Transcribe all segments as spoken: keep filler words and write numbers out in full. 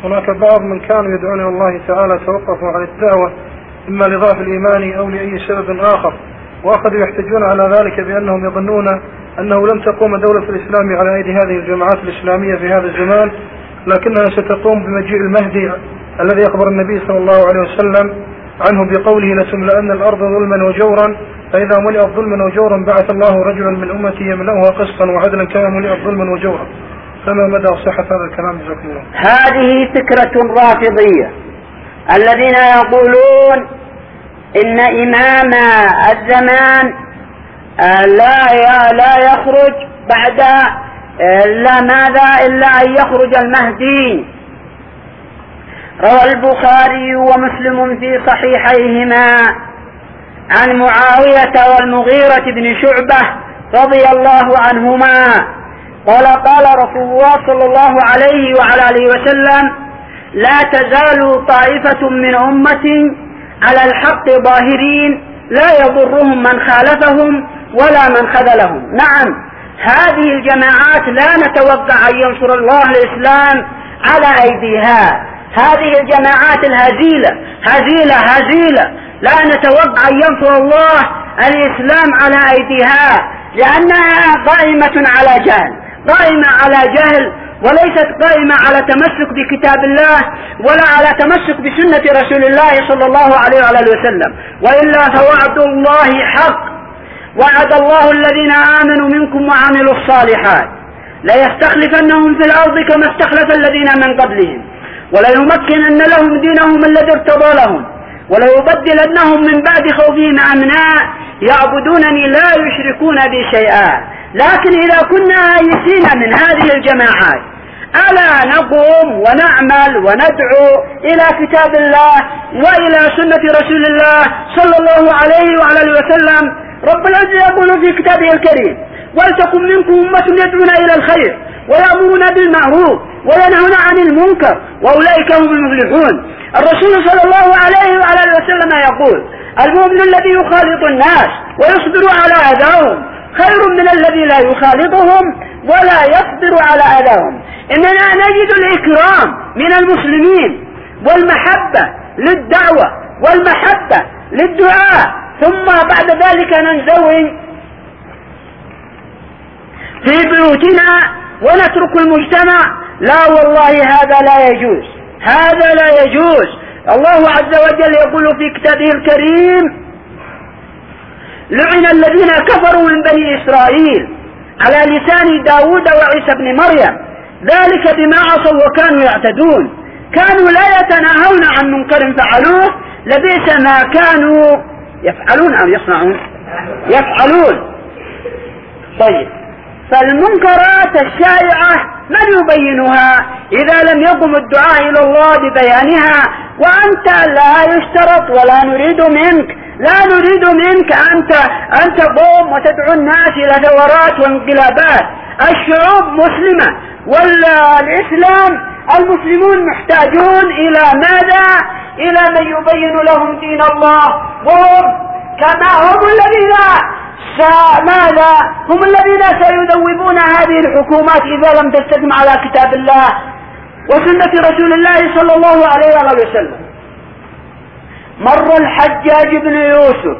هناك بعض من كانوا يدعون إلى الله تعالى توقفوا عن الدعوة إما لضعف الإيمان أو لأي سبب آخر، وأخذوا يحتجون على ذلك بأنهم يظنون أنه لم تقوم دولة الإسلام على أيدي هذه الجماعات الإسلامية في هذا الزمان، لكنها ستقوم بمجيء المهدي الذي أخبر النبي صلى الله عليه وسلم عنه بقوله: لتملأن الأرض ظلما وجورا، فإذا ملئت ظلما وجورا بعث الله رجلا من أمتي يملأها قسطا وعدلا كما ملئت ظلما وجورا. فما مدى صحة هذا الكلام؟ جزاكم الله. هذه فكرة رافضية الذين يقولون إن إمام الزمان لا لا يخرج بعد إلا ماذا إلا أن يخرج المهدي. روى البخاري ومسلم في صحيحيهما عن معاوية والمغيرة بن شعبة رضي الله عنهما قال قال رسول الله صلى الله عليه وعلى آله وسلم: لا تزال طائفة من أمتي على الحق ظاهرين لا يضرهم من خالفهم ولا من خذلهم. نعم، هذه الجماعات لا نتوقع أن ينصر الله الإسلام على أيديها، هذه الجماعات الهزيلة هزيلة هزيلة لا نتوقع أن ينصر الله الإسلام على أيديها، لأنها قائمة على جهل، قائمة على جهل وليست قائمة على تمسك بكتاب الله ولا على تمسك بسنة رسول الله صلى الله عليه وعلى وسلم، وإلا فوعد الله حق. وعد الله الذين آمنوا منكم وعملوا الصالحات ليستخلفنهم في الأرض كما استخلف الذين من قبلهم وليمكنن لهم دينهم الذي ارتضى لهم وليبدلنهم من بعد خوفهم أمنا يعبدونني لا يشركون بي شيئا. لكن إذا كنا آيسين من هذه الجماعات ألا نقوم ونعمل وندعو إلى كتاب الله وإلى سنة رسول الله صلى الله عليه وعلى وسلم؟ رب العزة يقول في كتابه الكريم: ولتكن منكم أمة يدعون إلى الخير ويأمرون بالمعروف وينهون عن المنكر وأولئك هم المفلحون. الرسول صلى الله عليه وعلى وسلم يقول: المؤمن الذي يخالط الناس ويصبر على أذاهم خير من الذي لا يخالطهم ولا يصبر على أذاهم. إننا نجد الإكرام من المسلمين والمحبة للدعوة والمحبة للدعاء، ثم بعد ذلك ننزوي في بيوتنا ونترك المجتمع. لا والله، هذا لا يجوز، هذا لا يجوز. الله عز وجل يقول في كتابه الكريم: لعن الذين كفروا من بني إسرائيل على لسان داود وعيسى بن مريم ذلك بما عصوا وكانوا يعتدون كانوا لا يتناهون عن منكر فعلوه لبئس ما كانوا يفعلون أو يصنعون يفعلون. طيب، فالمنكرات الشائعة من يبينها إذا لم يقم الدعاء إلى الله ببيانها؟ وأنت لا يشترط ولا نريد منك لا نريد منك أنت أن تقوم وتدعو الناس إلى ثورات وانقلابات. الشعوب مسلمة والإسلام المسلمون محتاجون إلى ماذا؟ إلى من يبين لهم دين الله، وهم كما هم الذين ماذا هم الذين سيذوبون هذه الحكومات إذا لم تستقم على كتاب الله وسنة رسول الله صلى الله عليه وسلم. مر الحجاج بن يوسف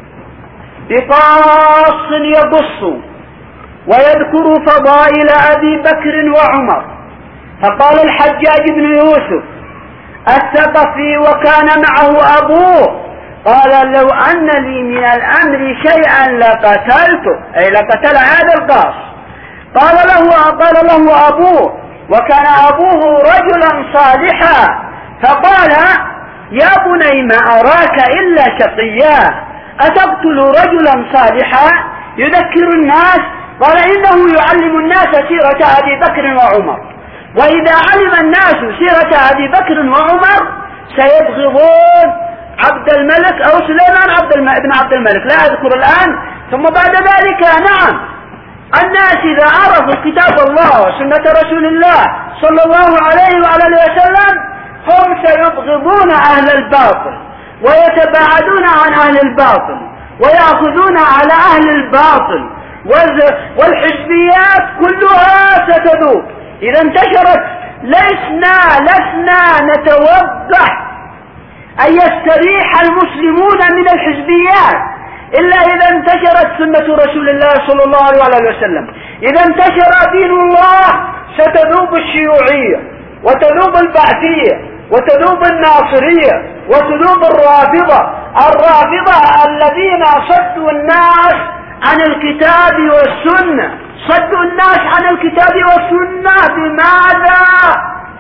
بقاص يقص ويذكر فضائل أبي بكر وعمر، فقال الحجاج بن يوسف الثقفي وكان معه أبوه: قال لو أن لي من الأمر شيئا لقتلته، أي لقتل هذا القاص. قال له قال له أبوه وكان أبوه رجلا صالحا، فقال: يا بني ما أراك إلا شقيا، أتقتل رجلا صالحا يذكر الناس؟ قال: إنه يعلم الناس سيرة أبي بكر وعمر، وإذا علم الناس سيرة أبي بكر وعمر سيبغضون عبد الملك أو سليمان عبد الم... ابن عبد الملك، لا أذكر الآن. ثم بعد ذلك نعم، الناس إذا عرفوا كتاب الله وسنة رسول الله صلى الله عليه وعلى وسلم هم سيبغضون أهل الباطل ويتباعدون عن أهل الباطل ويأخذون على أهل الباطل، والحزبيات كلها ستذوب. إذا انتشرت لسنا لسنا نتوقع أن يستريح المسلمون من الحزبيات إلا إذا انتشرت سنة رسول الله صلى الله عليه وسلم. إذا انتشر دين الله ستذوب الشيوعية وتذوب البعثية وتذوب الناصرية وتذوب الرافضة الرافضة الذين صدوا الناس عن الكتاب والسنة. صدوا الناس عن الكتاب والسنة بماذا؟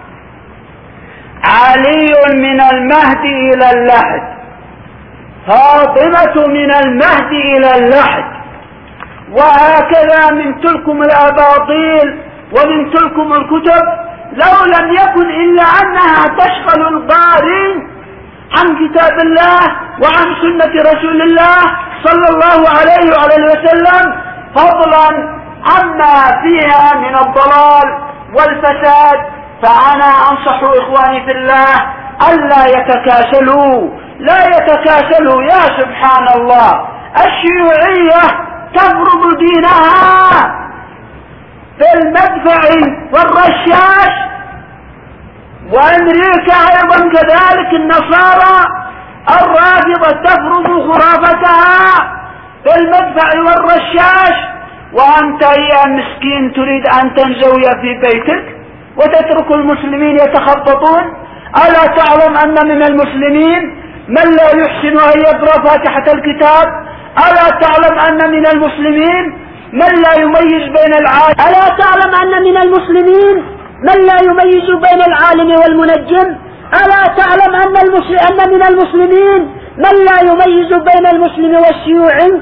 علي من المهد إلى اللحد، فاطمة من المهد إلى اللحد، وهكذا من تلكم الأباطيل ومن تلكم الكتب، لو لم يكن إلا أنها تشغل القارئ عن كتاب الله وعن سنة رسول الله صلى الله عليه وعليه وسلم، فضلا عما فيها من الضلال والفساد. فأنا أنصح إخواني في الله ألا يتكاسلوا، لا يتكاسلوا. يا سبحان الله، الشيوعية تفرض دينها في المدفع والرشاش، وأمريكا أيضا كذلك النصارى الرافضة تفرض خرافتها في المدفع والرشاش، وأنت يا مسكين تريد أن تنزوي في بيتك وتترك المسلمين يتخبطون. ألا تعلم أن من المسلمين من لا يحسن أن يقرأ فاتحة الكتاب؟ ألا تعلم أن من المسلمين من لا يميز بين العالم؟ ألا تعلم أن من المسلمين من لا يميز بين العالم والمنجم؟ ألا تعلم أن, أن من المسلمين من لا يميز بين المسلم والشيوعي؟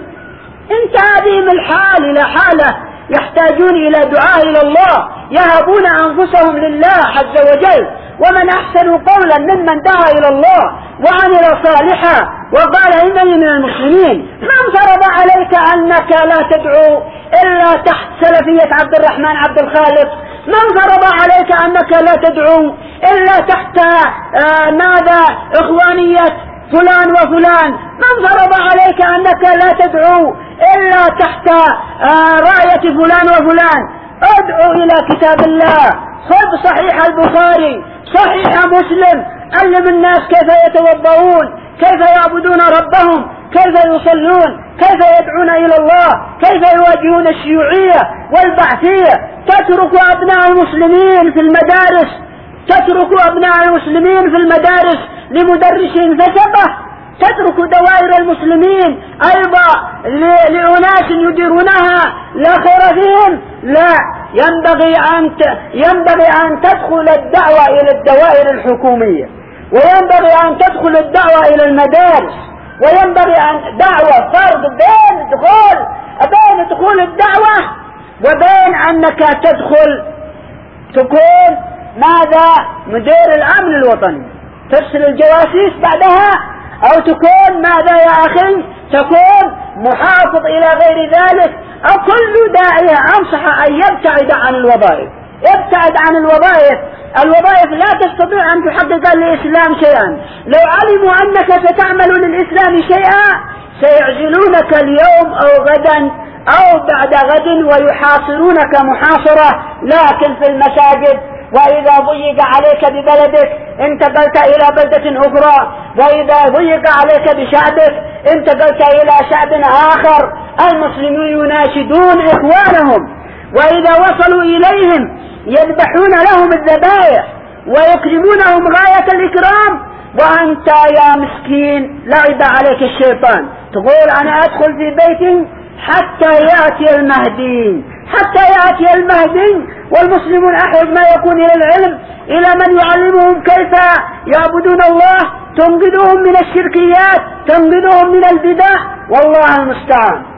انت بهم الحال إلى حالة يحتاجون إلى دعاء إلى الله، يهبون أنفسهم لله عز وجل. ومن أحسن قولا ممن دعا إلى الله وعمل صالحا وقال إنني من المسلمين. من فرض عليك أنك لا تدعو إلا تحت سلفية عبد الرحمن عبد الخالق؟ من فرض عليك أنك لا تدعو إلا تحت آه ماذا إخوانية فلان وفلان؟ من فرض عليك أنك لا تدعو إلا تحت آه راية فلان وفلان؟ ادعو إلى كتاب الله، خذ صحيح البخاري، صحيح مسلم، علم الناس كيف يتوضؤون، كيف يعبدون ربهم، كيف يصلون، كيف يدعون إلى الله، كيف يواجهون الشيوعية والبعثية. تترك أبناء المسلمين في المدارس تترك أبناء المسلمين في المدارس لمدرس فسقه، تترك دوائر المسلمين أيضا لأناس يديرونها لا خير فيهم. لا، ينبغي أن ينبغي أن تدخل الدعوة إلى الدوائر الحكومية، وينبغي أن تدخل الدعوة إلى المدارس، وينبغي أن دعوة فرض بين دخول بين دخول الدعوة وبين أنك تدخل تكون ماذا مدير الأمن الوطني، ترسل الجواسيس بعدها، أو تكون ماذا يا أخي تكون محافظ إلى غير ذلك. أو كل داعية أنصح أن يبتعد عن الوظائف، يبتعد عن الوظائف. الوظائف لا تستطيع أن تحقق للإسلام شيئا. لو علموا أنك ستعمل للإسلام شيئا سيعزلونك اليوم أو غدا أو بعد غد ويحاصرونك محاصرة. لكن في المساجد، وإذا ضيق عليك ببلدك انتقلت إلى بلدة أخرى، وإذا ضيق عليك بشعبك انتقلت إلى شعب آخر. المسلمون يناشدون إخوانهم، وإذا وصلوا إليهم يذبحون لهم الذبائح ويكرمونهم غاية الإكرام، وأنت يا مسكين لعب عليك الشيطان، تقول أنا أدخل في بيتي حتى يأتي المهدي، حتى يأتي المهدي. والمسلمون أحوج ما يكون إلى العلم، إلى من يعلمهم كيف يعبدون الله، تنقذهم من الشركيات، تنقذهم من البدع، والله المستعان.